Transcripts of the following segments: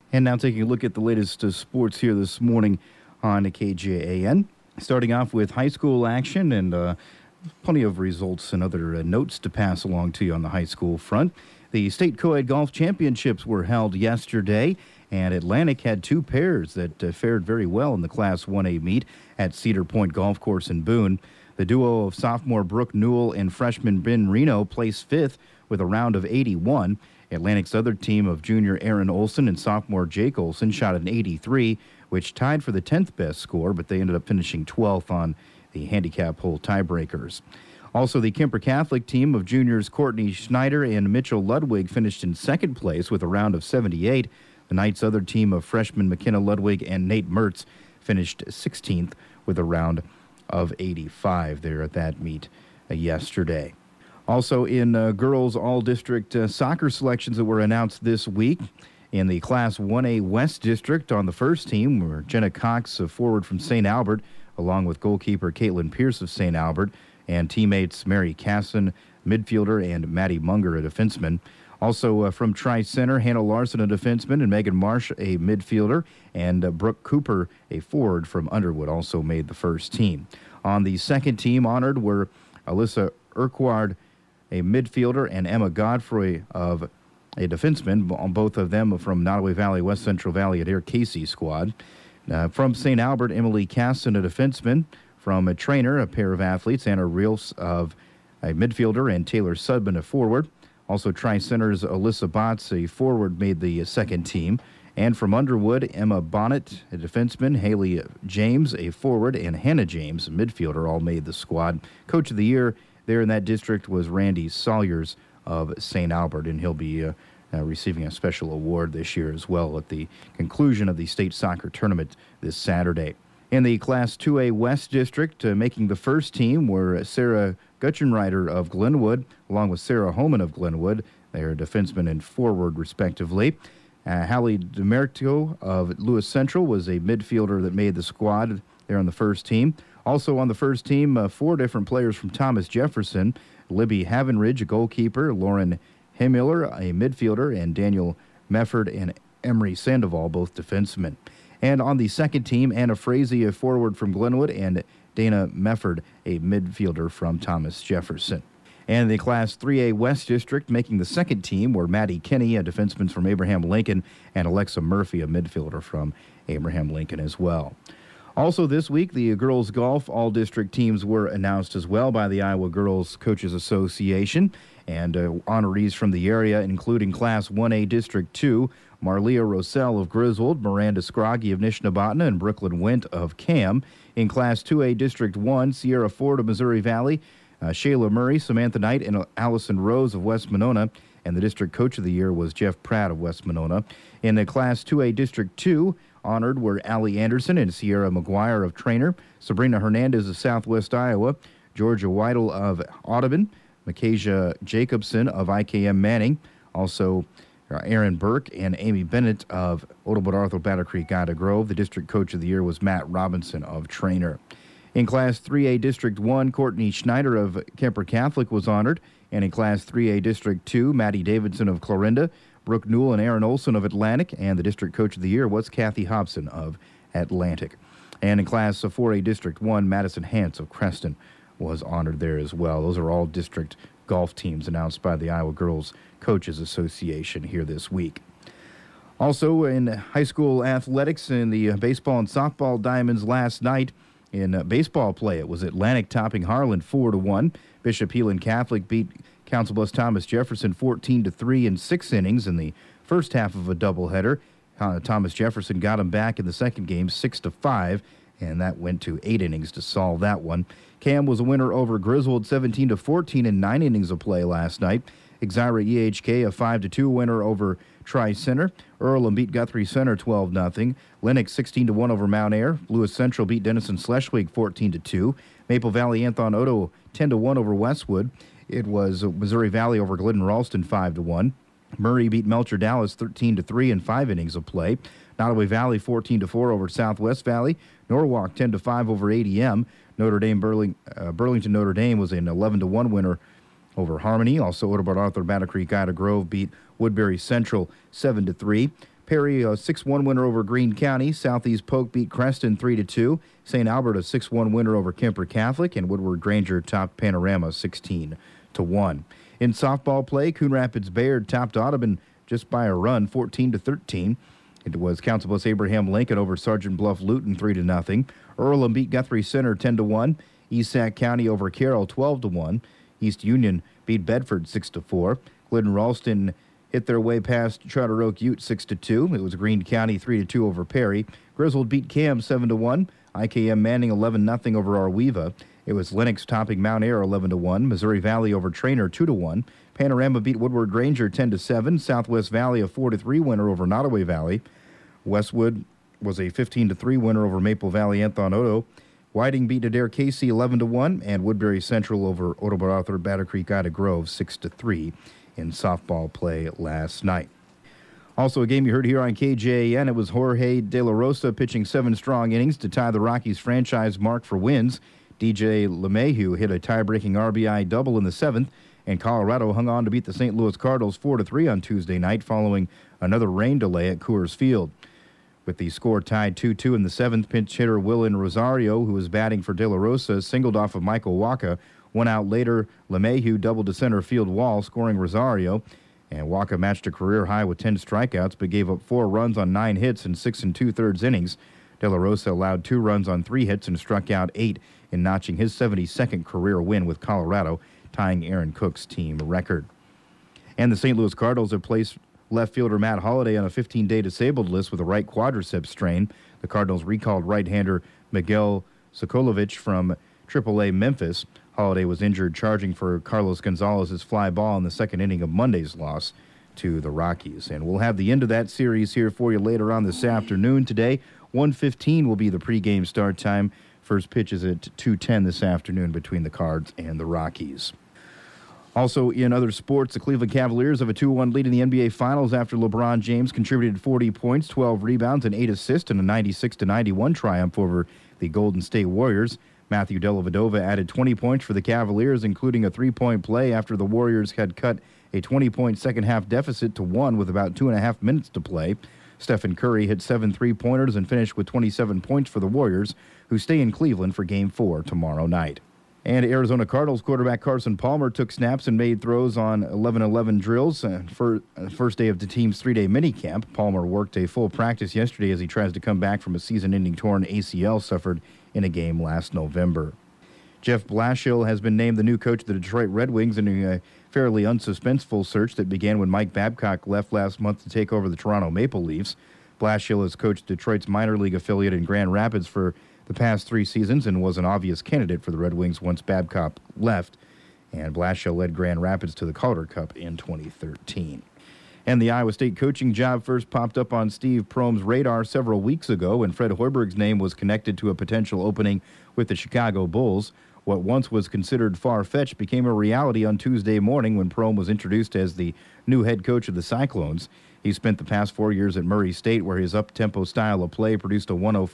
And now taking a look at the latest sports here this morning on KJAN. Starting off with high school action and plenty of results and other notes to pass along to you on the high school front. The State Co-Ed Golf Championships were held yesterday, and Atlantic had two pairs that fared very well in the Class 1A meet at Cedar Point Golf Course in Boone. The duo of sophomore Brooke Newell and freshman Ben Reno placed fifth with a round of 81. Atlantic's other team of junior Aaron Olson and sophomore Jake Olson shot an 83, which tied for the 10th best score, but they ended up finishing 12th on the handicap hole tiebreakers. Also, the Kemper Catholic team of juniors Courtney Schneider and Mitchell Ludwig finished in second place with a round of 78. The Knights' other team of freshmen McKenna Ludwig and Nate Mertz finished 16th with a round of 85 there at that meet yesterday. Also in girls all-district soccer selections that were announced this week. In the Class 1A West District on the first team were Jenna Cox, a forward from St. Albert, along with goalkeeper Caitlin Pierce of St. Albert, and teammates Mary Casson, midfielder, and Maddie Munger, a defenseman. Also from Tri-Center, Hannah Larson, a defenseman, and Megan Marsh, a midfielder, and Brooke Cooper, a forward from Underwood, also made the first team. On the second team honored were Alyssa Urquhart, a midfielder, and Emma Godfrey of a defenseman, both of them from Nottoway Valley, West Central Valley Adair Casey squad. From St. Albert, Emily Caston, a defenseman. From a trainer, a pair of athletes, Anna Reels of a midfielder and Taylor Sudman, a forward. Also Tri-Center's Alyssa Botts, a forward, made the second team. And from Underwood, Emma Bonnet, a defenseman, Haley James, a forward, and Hannah James, a midfielder, all made the squad. Coach of the year there in that district was Randy Sawyers of St. Albert, and he'll be receiving a special award this year as well at the conclusion of the state soccer tournament this Saturday. In the Class 2A West District, making the first team were Sarah Gutchenreiter of Glenwood, along with Sarah Homan of Glenwood. They are defenseman and forward, respectively. Hallie DeMerito of Lewis Central was a midfielder that made the squad there on the first team. Also on the first team, four different players from Thomas Jefferson. Libby Havenridge, a goalkeeper, Lauren Hemiller, a midfielder, and Daniel Mefford and Emery Sandoval, both defensemen. And on the second team, Anna Frazee, a forward from Glenwood, and Dana Mefford, a midfielder from Thomas Jefferson. And the Class 3A West District, making the second team, were Maddie Kinney, a defenseman from Abraham Lincoln, and Alexa Murphy, a midfielder from Abraham Lincoln as well. Also this week, the girls golf all-district teams were announced as well by the Iowa Girls Coaches Association, and honorees from the area, including Class 1A District 2, Marlia Rosell of Griswold, Miranda Scroggy of Nishnabotna, and Brooklyn Went of Cam. In Class 2A District 1, Sierra Ford of Missouri Valley, Shayla Murray, Samantha Knight, and Allison Rose of West Monona, and the District Coach of the Year was Jeff Pratt of West Monona. In the Class 2A District 2, honored were Allie Anderson and Sierra McGuire of Trainer, Sabrina Hernandez of Southwest Iowa, Georgia Weidel of Audubon, Micaiah Jacobson of IKM Manning, also Aaron Burke and Amy Bennett of Odelbert Arthur Battle Creek Ida Grove. The District Coach of the Year was Matt Robinson of Trainer. In Class 3A District 1, Courtney Schneider of Kemper Catholic was honored, and in Class 3A District 2, Maddie Davidson of Clarinda, Brooke Newell and Aaron Olson of Atlantic, and the District Coach of the Year was Kathy Hobson of Atlantic. And in Class 4A District 1, Madison Hance of Creston was honored there as well. Those are all district golf teams announced by the Iowa Girls Coaches Association here this week. Also in high school athletics, in the baseball and softball diamonds last night in baseball play, it was Atlantic topping Harlan 4-1. Bishop Heelan Catholic beat Council Bluffs Thomas Jefferson 14-3 in 6 innings in the first half of a doubleheader. Thomas Jefferson got him back in the second game 6-5, and that went to 8 innings to solve that one. Cam was a winner over Griswold 17-14 in 9 innings of play last night. Exira EHK a 5-2 winner over Tri-Center. Earlham beat Guthrie Center 12-0. Lennox 16-1 over Mount Ayr. Lewis Central beat Denison Schleswig 14-2. Maple Valley Anthon Odo 10-1 over Westwood. It was Missouri Valley over Glidden Ralston 5-1. Murray beat Melcher Dallas 13-3 in 5 innings of play. Nottoway Valley 14-4 over Southwest Valley. Norwalk 10-5 over ADM. Burlington Notre Dame was an 11-1 winner over Harmony. Also, Odelbert Arthur Battle Creek Ida Grove beat Woodbury Central 7-3. Perry, a 6-1 winner over Greene County. Southeast Polk beat Creston 3-2. St. Albert, a 6-1 winner over Kemper Catholic. And Woodward Granger topped Panorama 16-1. In softball play, Coon Rapids Bayard topped Audubon just by a run, 14-13. It was Council Bluffs Abraham Lincoln over Sergeant Bluff Luton 3-0. Earlham beat Guthrie Center 10-1. East Sac County over Carroll 12-1. East Union beat Bedford 6-4. Glidden Ralston hit their way past Charter Oak Ute 6-2. It was Greene County 3-2 over Perry. Griswold beat Cam 7-1. IKM Manning 11-0 over Arweva. It was Lennox topping Mount Ayr 11-1. Missouri Valley over Trainer 2-1. Panorama beat Woodward Granger 10-7. Southwest Valley a 4-3 winner over Nottoway Valley. Westwood was a 15-3 winner over Maple Valley Anthon Odo. Whiting beat Adair Casey 11-1, and Woodbury Central over Ottobah Arthur Batter Creek Ida Grove 6-3 in softball play last night. Also a game you heard here on KJAN, it was Jorge De La Rosa pitching 7 strong innings to tie the Rockies franchise mark for wins. DJ LeMahieu hit a tie-breaking RBI double in the 7th, and Colorado hung on to beat the St. Louis Cardinals 4-3 on Tuesday night following another rain delay at Coors Field. With the score tied 2-2 in the 7th, pinch hitter Willen Rosario, who was batting for De La Rosa, singled off of Michael Waka. 1 out later, LeMahieu doubled to center field wall, scoring Rosario. And Waka matched a career high with 10 strikeouts, but gave up 4 runs on 9 hits in 6 2/3 innings. De La Rosa allowed 2 runs on 3 hits and struck out 8 in notching his 72nd career win with Colorado, tying Aaron Cook's team record. And the St. Louis Cardinals have placed left fielder Matt Holliday on a 15-day disabled list with a right quadriceps strain. The Cardinals recalled right-hander Miguel Sokolovich from AAA Memphis. Holliday was injured charging for Carlos Gonzalez's fly ball in the 2nd inning of Monday's loss to the Rockies. And we'll have the end of that series here for you later on this afternoon. Today, 1:15 will be the pregame start time. First pitch is at 2:10 this afternoon between the Cards and the Rockies. Also in other sports, the Cleveland Cavaliers have a 2-1 lead in the NBA Finals after LeBron James contributed 40 points, 12 rebounds, and 8 assists in a 96-91 triumph over the Golden State Warriors. Matthew Dellavedova added 20 points for the Cavaliers, including a 3-point play after the Warriors had cut a 20-point second-half deficit to 1 with about 2.5 minutes to play. Stephen Curry hit 7 3-pointers and finished with 27 points for the Warriors, who stay in Cleveland for Game 4 tomorrow night. And Arizona Cardinals quarterback Carson Palmer took snaps and made throws on 11-11 drills for first day of the team's 3-day minicamp. Palmer worked a full practice yesterday as he tries to come back from a season-ending torn ACL suffered in a game last November. Jeff Blashill has been named the new coach of the Detroit Red Wings in a fairly unsuspenseful search that began when Mike Babcock left last month to take over the Toronto Maple Leafs. Blashill has coached Detroit's minor league affiliate in Grand Rapids for the past 3 seasons and was an obvious candidate for the Red Wings once Babcock left. And Blashill led Grand Rapids to the Calder Cup in 2013. And the Iowa State coaching job first popped up on Steve Prohm's radar several weeks ago when Fred Hoiberg's name was connected to a potential opening with the Chicago Bulls. What once was considered far-fetched became a reality on Tuesday morning when Prohm was introduced as the new head coach of the Cyclones. He spent the past 4 years at Murray State, where his up-tempo style of play produced a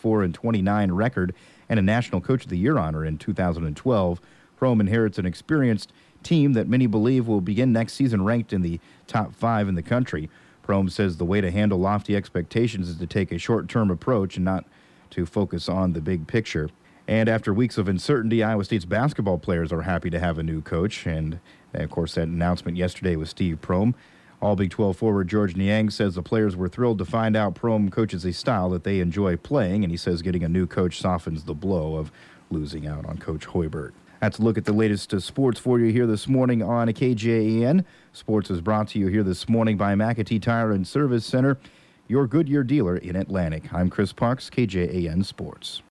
104-29 record and a National Coach of the Year honor in 2012. Prohm inherits an experienced team that many believe will begin next season ranked in the top 5 in the country. Prohm says the way to handle lofty expectations is to take a short-term approach and not to focus on the big picture. And after weeks of uncertainty, Iowa State's basketball players are happy to have a new coach. And, of course, that announcement yesterday was Steve Prohm. All Big 12 forward George Niang says the players were thrilled to find out Prohm coaches a style that they enjoy playing, and he says getting a new coach softens the blow of losing out on Coach Hoiberg. That's a look at the latest sports for you here this morning on KJAN. Sports is brought to you here this morning by McAtee Tire and Service Center, your Goodyear dealer in Atlantic. I'm Chris Parks, KJAN Sports.